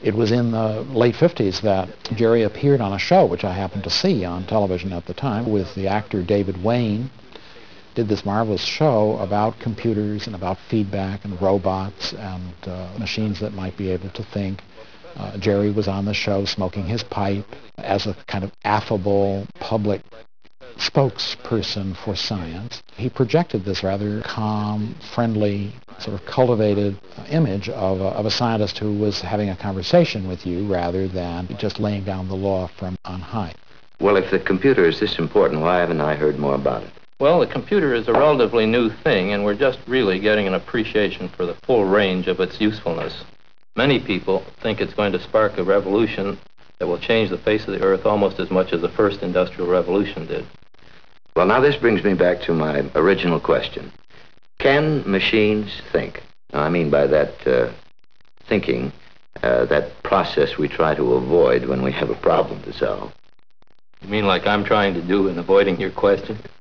It was in the late 50s that Jerry appeared on a show, which I happened to see on television at the time, with the actor David Wayne. Did this marvelous show about computers and about feedback and robots and machines that might be able to think. Jerry was on the show smoking his pipe as a kind of affable public spokesperson for science. He projected this rather calm, friendly, sort of cultivated image of a scientist who was having a conversation with you rather than just laying down the law from on high. Well, if the computer is this important, why haven't I heard more about it? Well, the computer is a relatively new thing, and we're just really getting an appreciation for the full range of its usefulness. Many people think it's going to spark a revolution that will change the face of the earth almost as much as the first industrial revolution did. Well, now this brings me back to my original question. Can machines think? Now, I mean by that thinking, that process we try to avoid when we have a problem to solve. You mean like I'm trying to do in avoiding your question?